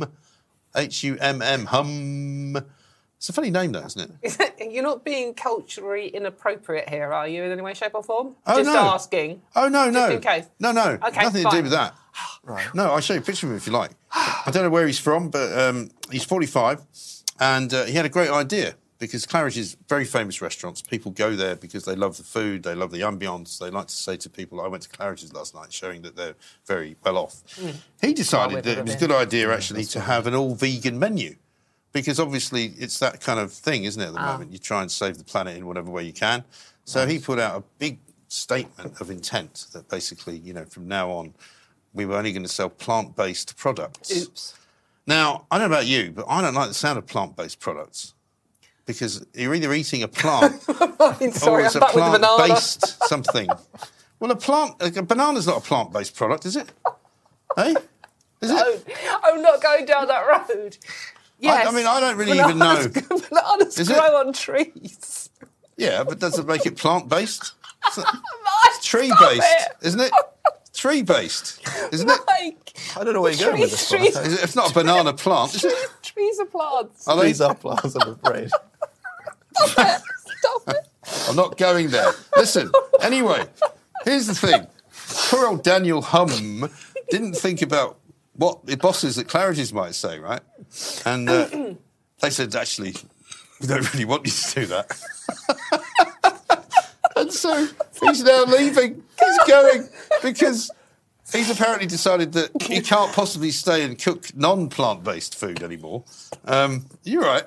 Humm, Humm. It's a funny name, though, isn't it? You're not being culturally inappropriate here, are you, in any way, shape or form? Oh, Just asking. Oh, no. Just in case. No. Okay, nothing to do with that. Right. No, I'll show you a picture of him if you like. I don't know where he's from, but he's 45, and he had a great idea, because Claridge is very famous restaurants. People go there because they love the food, they love the ambience. They like to say to people, I went to Claridge's last night, showing that they're very well off. He decided that it was a good idea, actually, to have an all-vegan menu. Because obviously it's that kind of thing, isn't it, at the moment? You try and save the planet in whatever way you can. So he put out a big statement of intent that basically, from now on, we were only going to sell plant-based products. Oops. Now, I don't know about you, but I don't like the sound of plant-based products. Because you're either eating a plant or it's a plant-based something. Well, a banana's not a plant-based product, is it? Hey? Is it? I'm not going down that road. Yes. I mean, I don't really even know. Bananas Is it? grow on trees. Yeah, but does it make it plant-based? It's Mike, tree-based, stop it. isn't it? Tree-based, isn't it? Mike, I don't know where you're going with this one. trees. It's not a banana plant, is it? Trees are plants. Are they? Trees are plants, I'm afraid. Stop it. I'm not going there. Listen, anyway, here's the thing. Poor old Daniel Hum didn't think about what the bosses at Claridge's might say, right? And they said, actually, we don't really want you to do that. And so he's now leaving. He's going because he's apparently decided that he can't possibly stay and cook non-plant-based food anymore. You're right.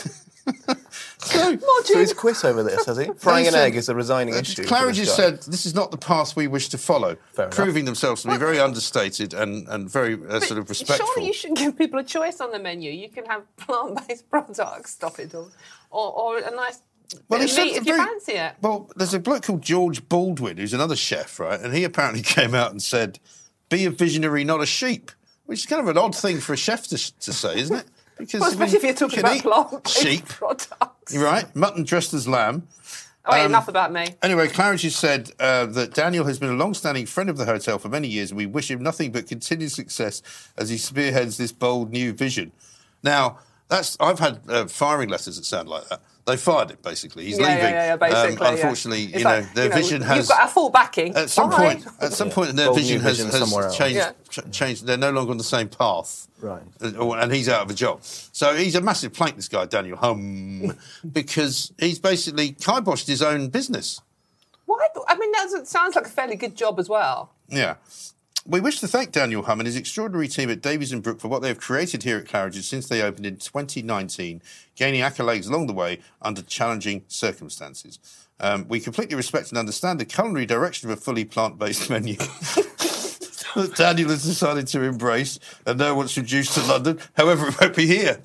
So he's quit over this, has he? Frying an egg is a resigning issue. Claridge has said this is not the path we wish to follow, proving themselves to be very understated and very sort of respectful. Surely you should give people a choice on the menu. You can have plant-based products, stop it all, or a nice bit of meat if you fancy it. Well, there's a bloke called George Baldwin who's another chef, right? And he apparently came out and said, "Be a visionary, not a sheep," which is kind of an odd thing for a chef to say, isn't it? Because especially if you're talking about plant-based sheep products. You're right, mutton dressed as lamb. Oh, wait, enough about me. Anyway, Claridge has said that Daniel has been a long-standing friend of the hotel for many years, and we wish him nothing but continued success as he spearheads this bold new vision. Now, I've had firing letters that sound like that. They fired him, basically. He's leaving. Yeah, basically. Unfortunately, their vision has... You've got our full backing. At some point, their vision has changed. They're no longer on the same path. Right. And he's out of a job. So he's a massive plank, this guy, Daniel Hum, because he's basically kiboshed his own business. Why? I mean, that sounds like a fairly good job as well. Yeah. We wish to thank Daniel Hum and his extraordinary team at Davies & Brooke for what they have created here at Claridge's since they opened in 2019, gaining accolades along the way under challenging circumstances. We completely respect and understand the culinary direction of a fully plant-based menu that Daniel has decided to embrace and now wants reduced to London. However, it won't be here.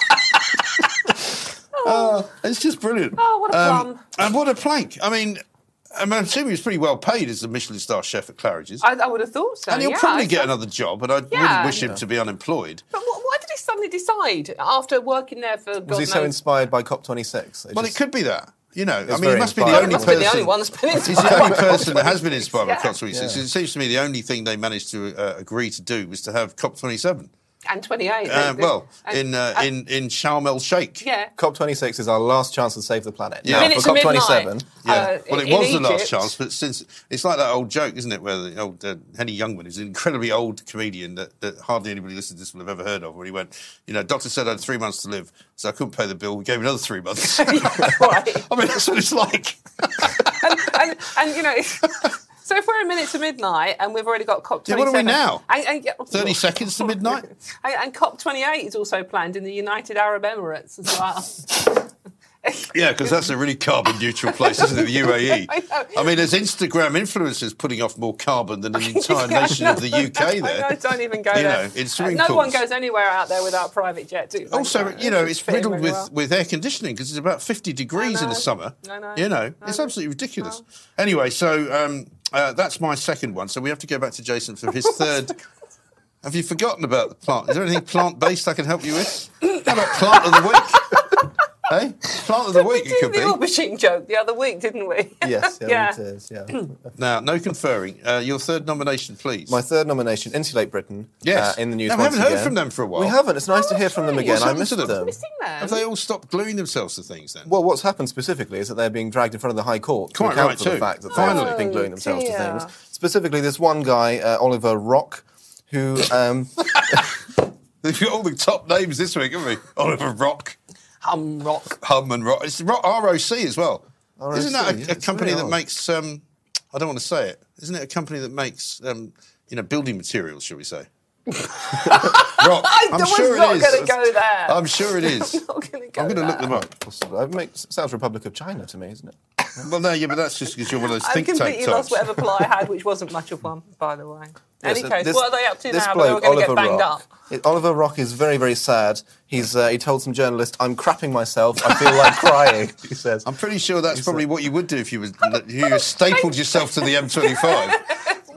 It's just brilliant. Oh, what a plum. And what a plank. I mean, I'm assuming he's pretty well paid as a Michelin star chef at Claridge's. I would have thought so. And he'll probably get another job, and I wouldn't wish him to be unemployed. But why did he suddenly decide after working there for God knows? Was he so inspired by COP26? Well, it could be that. You know, I mean, very he must be inspiring. the only He must person. be the only one that's been inspired. He's the only person that has been inspired by COP26. Yeah. It seems to me the only thing they managed to agree to do was to have COP27. And 28. In Sharm el Sheikh. Yeah. COP26 is our last chance to save the planet. Yeah. Now, for COP27... Yeah. Well, it was the last Egypt. chance, but since it's like that old joke, isn't it, where the old Henny Youngman is an incredibly old comedian that hardly anybody listening to this will have ever heard of, where he went, doctor said I had 3 months to live, so I couldn't pay the bill. We gave him another 3 months. Right. I mean, that's what it's like. and so if we're a minute to midnight and we've already got COP27... Yeah, what are we now? 30 seconds to midnight? And COP28 is also planned in the United Arab Emirates as well. Yeah, because that's a really carbon-neutral place, isn't it, the UAE? I mean, there's Instagram influencers putting off more carbon than the entire nation of the UK there. Don't even go there. In swimming no pools. one goes anywhere out there without a private jet. Also, it's riddled with air conditioning because it's about 50 degrees in the summer. I know. It's absolutely ridiculous. Anyway, so that's my second one. So we have to go back to Jason for his third. Have you forgotten about the plant? Is there anything plant-based I can help you with? How about plant of the week? Hey? Plant of the week, it could be. We did the aubergine joke the other week, didn't we? Yes, it is, Now, no conferring. Your third nomination, please. My third nomination, Insulate Britain, in the news we haven't heard from them for a while. We haven't. It's nice to hear from them again. I missed them. Have they all stopped gluing themselves to things then? Well, what's happened specifically is that they're being dragged in front of the High Court to account for the fact that they've been gluing themselves to things. Specifically, this one guy, Oliver Rock, who... They've got all the top names this week, haven't we? Oliver Rock. Hum and Rock. It's ROC as well. ROC, isn't that a company that makes... I don't want to say it. Isn't it a company that makes, building materials, shall we say? Rock. I'm sure it is. I'm not going to go there. I'm sure it is. I'm not going to go I'm going to look them up. It sounds Republic of China to me, isn't it? Well, no, but that's just because you're one of those think tank types. I completely lost whatever plot I had, which wasn't much of one, by the way. Any case, what are they up to now? They're going to get banged up. Oliver Rock is very, very sad. He told some journalists, "I'm crapping myself. I feel like crying." He says. I'm pretty sure that's probably what you would do if you stapled yourself to the M25.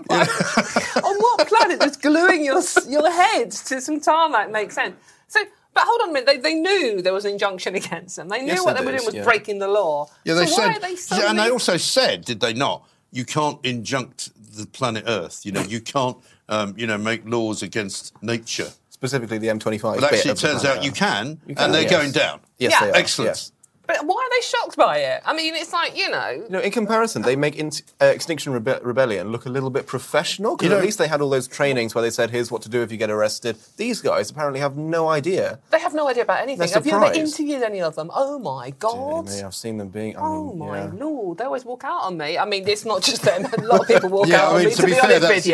On what planet does gluing your head to some tarmac make sense? So But hold on a minute, they knew there was an injunction against them. They knew what they were doing was breaking the law. Yeah, they so said, why are they suddenly... and they also said, did they not? You can't injunct the planet Earth. You can't, make laws against nature. Specifically the M25. But actually, it turns out you can, and they're going down. Yes, they are. Excellent. Yes. But why are they shocked by it? I mean, it's like, in comparison, they make Extinction Rebellion look a little bit professional, because at least they had all those trainings where they said, here's what to do if you get arrested. These guys apparently have no idea. They have no idea about anything. Have you ever interviewed any of them? Oh, my God. Dear me, I've seen them being... my Lord, they always walk out on me. I mean, it's not just them. A lot of people walk out on me, to be fair, honest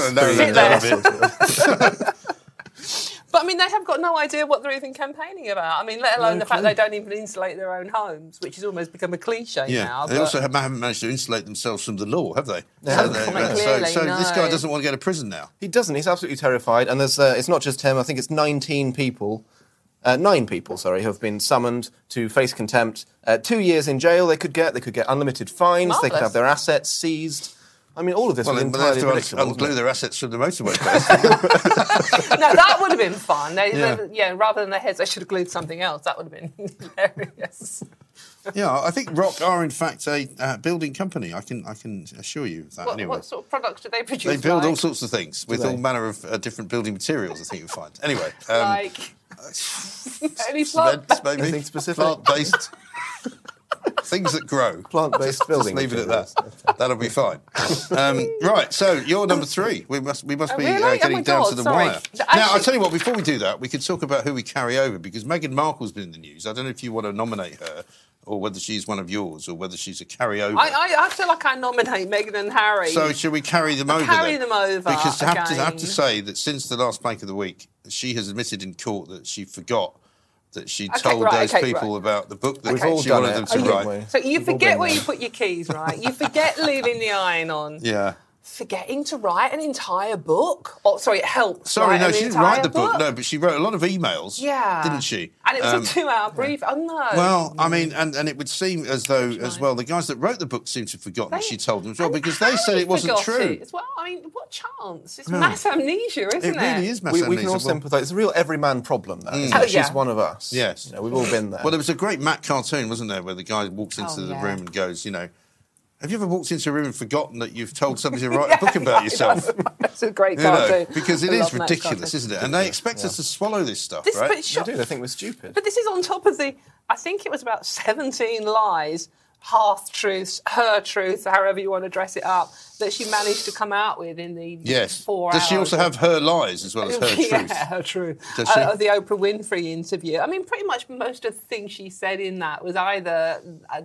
with you. But, I mean, they have got no idea what they're even campaigning about. I mean, let alone the fact they don't even insulate their own homes, which has almost become a cliche now. They also haven't managed to insulate themselves from the law, have they? So this guy doesn't want to go to prison now. He doesn't. He's absolutely terrified. And there's it's not just him. I think it's 9 people, who have been summoned to face contempt. 2 years in jail they could get. They could get unlimited fines. Marvellous. They could have their assets seized. I mean, all of this was entirely predictable. Unglue their assets from the motorway. No, that would have been fun. Rather than their heads, they should have glued something else. That would have been hilarious. Yeah, I think Rock are in fact a building company. I can assure you of that. Anyway, what sort of products do they produce? They build all sorts of things with all manner of different building materials. I think you'll find. Anyway, any cements, maybe anything specific, plant-based. Things that grow. Plant-based building. Just leave it at that. That'll be fine. Right, so you're number 3. We must be getting down to the wire. Now, I'll tell you what, before we do that, we could talk about who we carry over, because Meghan Markle's been in the news. I don't know if you want to nominate her, or whether she's one of yours, or whether she's a carryover. I feel like I nominate Meghan and Harry. So should we carry them over? Carry them over. Because I have to say that since the last Plank of the Week, she has admitted in court that she forgot that she told those people about the book that she wanted them to write. So you forget where you put your keys, right? You forget leaving the iron on. Yeah. Forgetting to write an entire book? Oh, sorry, it helped. Sorry, no, she didn't write the book. No, but she wrote a lot of emails. Yeah. Didn't she? And it was a 2-hour brief. Oh, no. Well, I mean, and it would seem as though, as well, the guys that wrote the book seem to have forgotten that she told them as well, because they said it wasn't true. Well, I mean, what chance? It's mass amnesia, isn't it? It really is mass amnesia. We can all sympathise. It's a real everyman problem, that, isn't it? She's one of us. Yes. We've all been there. Well, there was a great Mac cartoon, wasn't there, where the guy walks into the room and goes, have you ever walked into a room and forgotten that you've told somebody to write a book about yourself? That's a great cartoon. Because it is ridiculous, isn't it? And they expect us to swallow this stuff, right? They do. They think we're stupid. But this is on top of I think it was about 17 lies, half-truths, her truth, however you want to dress it up, that she managed to come out with in the 4 hours. Does she also have her lies as well as her truth? Yeah, her truth. Does she? The Oprah Winfrey interview. I mean, pretty much most of the things she said in that was either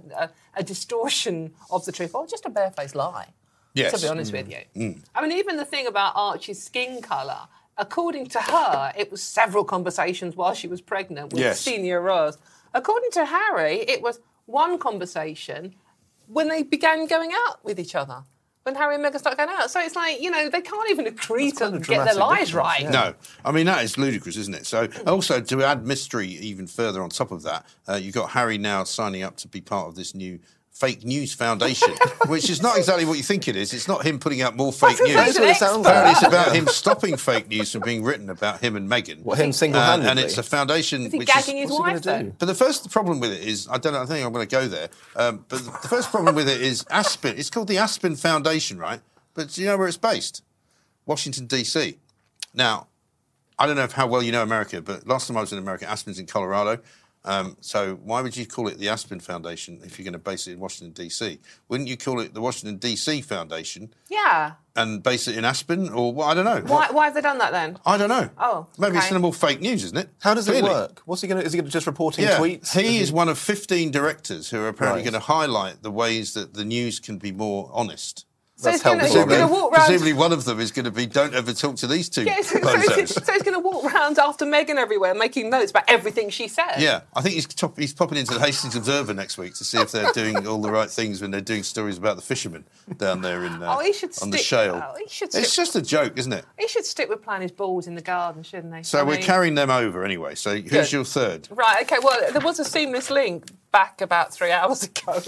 a distortion of the truth or just a barefaced lie, to be honest with you. I mean, even the thing about Archie's skin colour, according to her, it was several conversations while she was pregnant with Senior Rose. According to Harry, it was one conversation when they began going out with each other. When Harry and Meghan started going out. So it's like, they can't even agree to get their lies right. Yeah. No. I mean, that is ludicrous, isn't it? So, also, to add mystery even further on top of that, you've got Harry now signing up to be part of this new Fake News Foundation, which is not exactly what you think it is. It's not him putting out more fake news. That's what it sounds like. Apparently, it's about him stopping fake news from being written about him and Meghan. What, him single-handedly? And it's a foundation is he gagging his wife, then? But the first problem with it is, I think I'm going to go there, but the first problem with it is Aspen. It's called the Aspen Foundation, right? But do you know where it's based? Washington, D.C. Now, I don't know how well you know America, but last time I was in America, Aspen's in Colorado. So why would you call it the Aspen Foundation if you're going to base it in Washington, D.C.? Wouldn't you call it the Washington, D.C. Foundation? Yeah. And base it in Aspen? Or, well, I don't know. Why have they done that then? I don't know. Oh, Maybe it's more fake news, isn't it? How does it work? What's he going to... Is he going to just reporting tweets? He is one of 15 directors who are apparently going to highlight the ways that the news can be more honest. So he's going to walk round... Presumably one of them is going to be, don't ever talk to these two bozos. So he's going to walk round after Meghan everywhere, making notes about everything she said. Yeah, I think he's popping into the Hastings Observer next week to see if they're doing all the right things when they're doing stories about the fishermen down there in on the Shale. It's just a joke, isn't it? He should stick with playing his balls in the garden, shouldn't he? So we're carrying them over anyway. So who's your third? Right, OK, well, there was a seamless link back about 3 hours ago.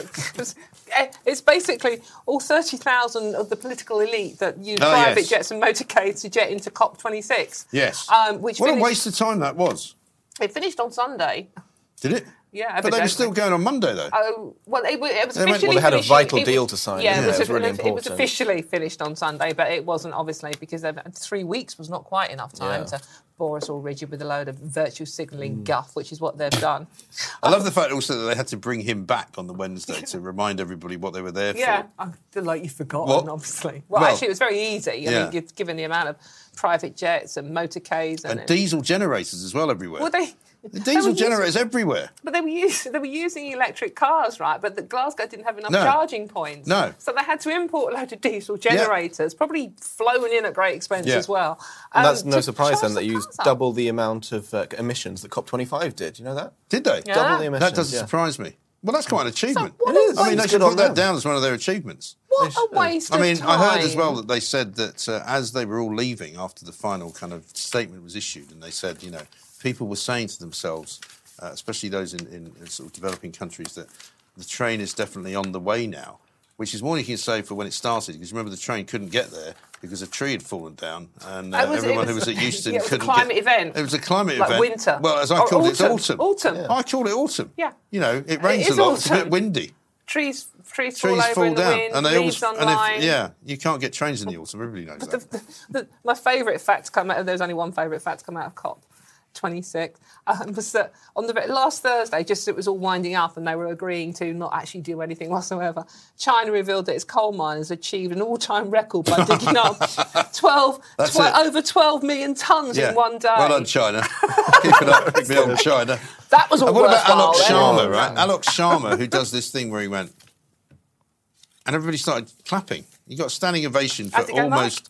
It's basically all 30,000 of the political elite that use private jets and motorcades to jet into COP26. Yes. What a waste of time that was. It finished on Sunday. Did it? Yeah, but they were still going on Monday, though. Oh, well, it was officially Well, they had a finishing- vital deal to sign. Yeah, it was really important. It was officially finished on Sunday, but it wasn't, obviously, because 3 weeks was not quite enough time to bore us all rigid with a load of virtue signalling guff, which is what they've done. I love the fact also that they had to bring him back on the Wednesday to remind everybody what they were there for. Yeah, I'm like you've forgotten, obviously. Well, actually, it was very easy. I mean, given the amount of private jets and motorcades and diesel generators as well everywhere. Well, the diesel generators everywhere. But they were using electric cars, right? But Glasgow didn't have enough charging points. No. So they had to import a load of diesel generators, probably flown in at great expense as well. And that's no surprise then that you used double the amount of emissions that COP25 did. You know that? Did they? Yeah. Double the emissions. That doesn't surprise me. Well, that's quite an achievement. So, it is. I mean, they should put that down as one of their achievements. What a waste of time. I mean, I heard as well that they said that as they were all leaving after the final kind of statement was issued, and they said, you know, people were saying to themselves, especially those in sort of developing countries, that the train is definitely on the way now, which is more you can say for when it started, because remember the train couldn't get there because a tree had fallen down, and everyone who was at Euston couldn't get... It was a climate event. It was a climate event. Like winter. Well, as I called it, it's autumn. Autumn. Yeah. I call it autumn. Yeah. You know, it rains a lot, it's a bit windy. Trees fall over in the down, wind, and they leaves online. you can't get trains in the autumn. Everybody knows that. My favourite fact to come out, there's only one favourite fact to come out of COP26, was that on the last Thursday, just as it was all winding up and they were agreeing to not actually do anything whatsoever, China revealed that its coal miners achieved an all-time record by digging up over 12 million tonnes in one day. Well done, China. Keep it up, the old China. That was all worthwhile. What about Alok Sharma, right? Alok Sharma, who does this thing where he went, and everybody started clapping. He got a standing ovation for almost...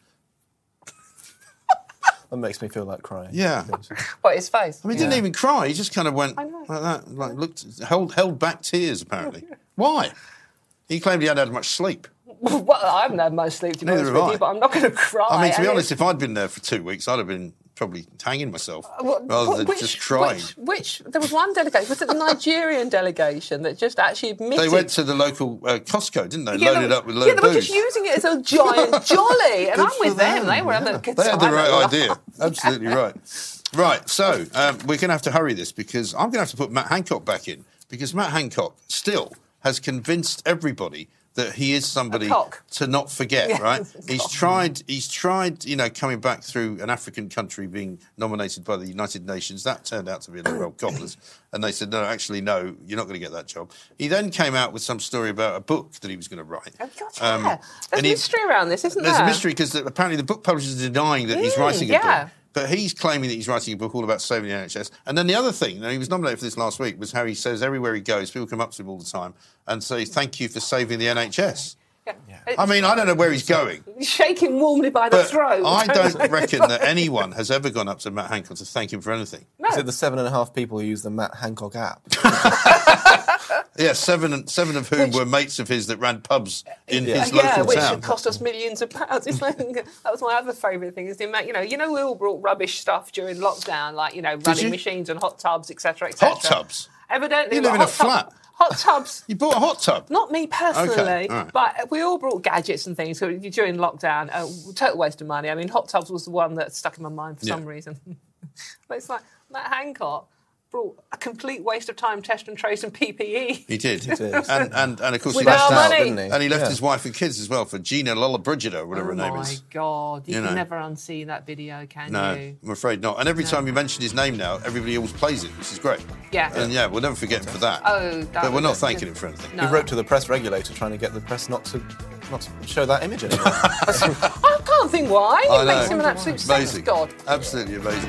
That makes me feel like crying. Yeah. What, his face? I mean, he didn't even cry. He just kind of went like that, like held back tears, apparently. Why? He claimed he hadn't had much sleep. Well, I haven't had much sleep, to be honest with you, but I'm not going to cry. I mean, to be honest, if I'd been there for 2 weeks, I'd have been probably hanging myself rather than just crying. There was one delegation, was it the Nigerian delegation that just actually admitted... They went to the local Costco, didn't they? Loaded up with loads of booze. They were just using it as a giant jolly, and I'm with them. They were having a good time. They had the right idea. Absolutely right. Right, so we're going to have to hurry this because I'm going to have to put Matt Hancock back in because Matt Hancock still has convinced everybody that he is somebody to not forget, right? He's tried, you know, coming back through an African country being nominated by the United Nations. That turned out to be a load of cobblers. And they said, no, actually, no, you're not going to get that job. He then came out with some story about a book that he was going to write. Oh, God, yeah. There's a mystery around this, isn't there? There's a mystery because apparently the book publishers are denying that he's writing a book. But he's claiming that he's writing a book all about saving the NHS. And then the other thing, and he was nominated for this last week, was how he says everywhere he goes, people come up to him all the time and say, thank you for saving the NHS. Yeah. I mean, I don't know where he's going. Shaking warmly by the throat. I don't reckon that anyone has ever gone up to Matt Hancock to thank him for anything. No. Is it the 7.5 people who use the Matt Hancock app? Yeah, seven of whom were mates of his that ran pubs in his local which town. cost us millions of pounds. That was my other favourite thing. Is the amount, you know, we all brought rubbish stuff during lockdown, like, you know, running machines and hot tubs, etc., etc. Hot tubs? Evidently, you live in a flat. Hot tubs. You bought a hot tub? Not me personally, right. but we all brought gadgets and things during lockdown. Total waste of money. I mean, hot tubs was the one that stuck in my mind for some reason. But it's like Matt Hancock brought a complete waste of time, test and trace and PPE. He did. And of course, he left out, didn't he? And he left his wife and kids as well for Gina Lollobrigida, or whatever her name is. Oh, my God. You can never unsee that video, can you? No, I'm afraid not. And every time you mention his name now, everybody always plays it, which is great. Yeah. And we'll never forget him for that. But we're not thanking him for anything. No. He wrote to the press regulator trying to get the press not to show that image anymore. I can't think why. It makes him an absolute sex god. Absolutely amazing.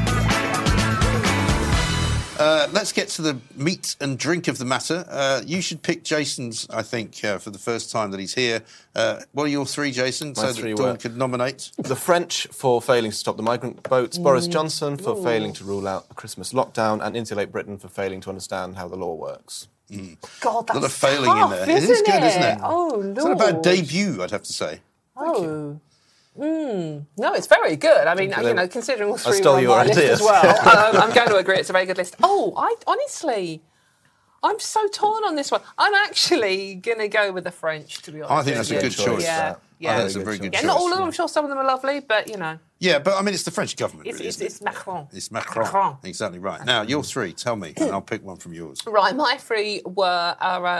Let's get to the meat and drink of the matter. You should pick Jason's, I think, for the first time that he's here. What are your three, Jason? My three that Dawn could nominate. The French for failing to stop the migrant boats, Boris Johnson for failing to rule out a Christmas lockdown, and Insulate Britain for failing to understand how the law works. God, that's a lot of failing tough, in there. It is good, isn't it? Oh, Lord. It's not a bad debut, I'd have to say. No, it's very good. I mean, you know, considering all three were on my list as well, I'm going to agree it's a very good list. Oh, I honestly, I'm so torn on this one. I'm actually going to go with the French, to be honest. I think that's a good choice. Yeah. I think that's a very good choice. Not all of them. I'm sure some of them are lovely, but, Yeah, but I mean, it's the French government, really, isn't it? It's Macron. It's Macron. Exactly right. Now, your three, tell me, and I'll pick one from yours. Right, my three were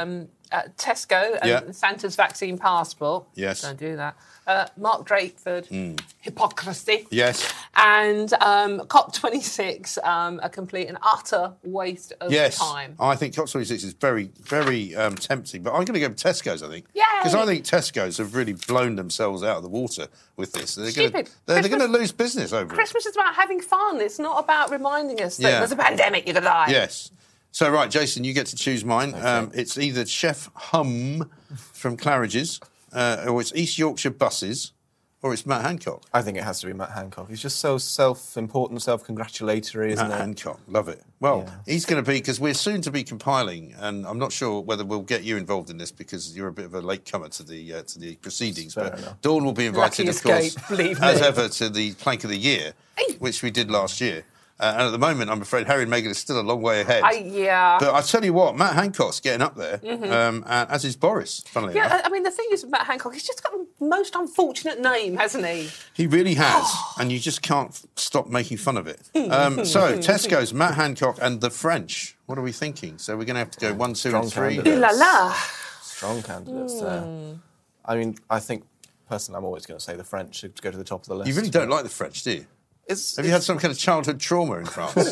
Tesco and Santa's vaccine passport. Yes. Don't do that. Mark Drakeford, hypocrisy. Yes. And COP26, a complete and utter waste of time. I think COP26 is very, very tempting, but I'm going to go with Tesco's, I think. Yay! Because I think Tesco's have really blown themselves out of the water with this. Stupid. They're going to lose business over Christmas it. is about having fun. It's not about reminding us that there's a pandemic, you're going to die. Yes. So, right, Jason, you get to choose mine. Okay. It's either Chef Hum from Claridge's, or it's East Yorkshire Buses, or it's Matt Hancock. I think it has to be Matt Hancock. He's just so self-important, self-congratulatory, isn't Matt it? Hancock, love it. Well, he's going to be, because we're soon to be compiling, and I'm not sure whether we'll get you involved in this because you're a bit of a latecomer to the proceedings. Fair but enough. Dawn will be invited, Lucky of escape, course, believe as me. ever, to the Plank of the Year, which we did last year. And at the moment, I'm afraid Harry and Meghan are still a long way ahead. But I tell you what, Matt Hancock's getting up there, and as is Boris, funnily enough. Yeah, I mean, the thing is with Matt Hancock, he's just got the most unfortunate name, hasn't he? He really has, and you just can't stop making fun of it. So, Tesco's, Matt Hancock, and the French. What are we thinking? So we're going to have to go 1, 2, and 3. Ooh la la. Strong candidates there. I mean, I think, personally, I'm always going to say the French should go to the top of the list. You really don't like the French, do you? Have you had some kind of childhood trauma in France?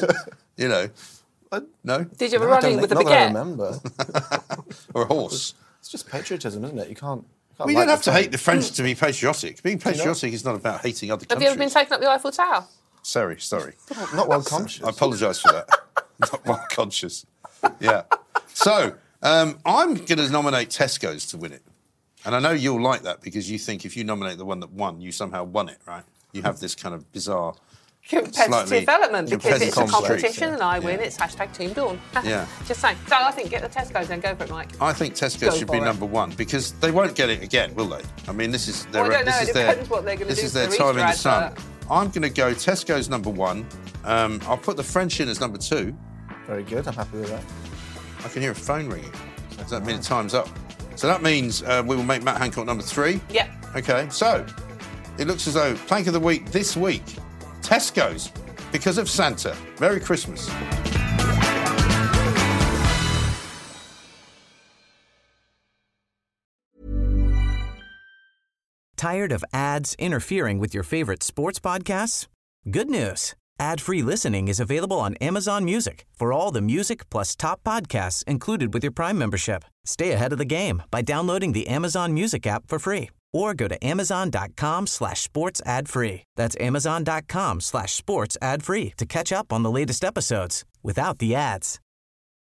No? Did you ever run in with a baguette? I baguette? remember. Or a horse? It's just patriotism, isn't it? You can't We don't have to hate the French to be patriotic. Being patriotic is not about hating other Have countries. you ever been taken up the Eiffel Tower? Sorry. Not well conscious. I apologise for that. Not well conscious. Yeah. So, I'm going to nominate Tesco's to win it. And I know you'll like that because you think if you nominate the one that won, you somehow won it, right? You have this kind of bizarre... Competitive element because it's a competitive competition and I win. It's #Team Dawn. Yeah. Just saying. So I think get the Tesco's and go for it, Mike. I think Tesco should be number one because they won't get it again, will they? I mean, this is their. Well, I don't know. This It is depends what they're going to do. This is their for time in the Easter sun. advert. I'm going to go Tesco's number one. I'll put the French in as number two. Very good. I'm happy with that. I can hear a phone ringing. Does that mean time's up? So that means we will make Matt Hancock number three. Yep. Okay. So it looks as though Plank of the Week this week, Tesco's. Because of Santa. Merry Christmas. Tired of ads interfering with your favorite sports podcasts? Good news. Ad-free listening is available on Amazon Music for all the music plus top podcasts included with your Prime membership. Stay ahead of the game by downloading the Amazon Music app for free or go to amazon.com/sports ad free. That's amazon.com/sports ad free to catch up on the latest episodes without the ads.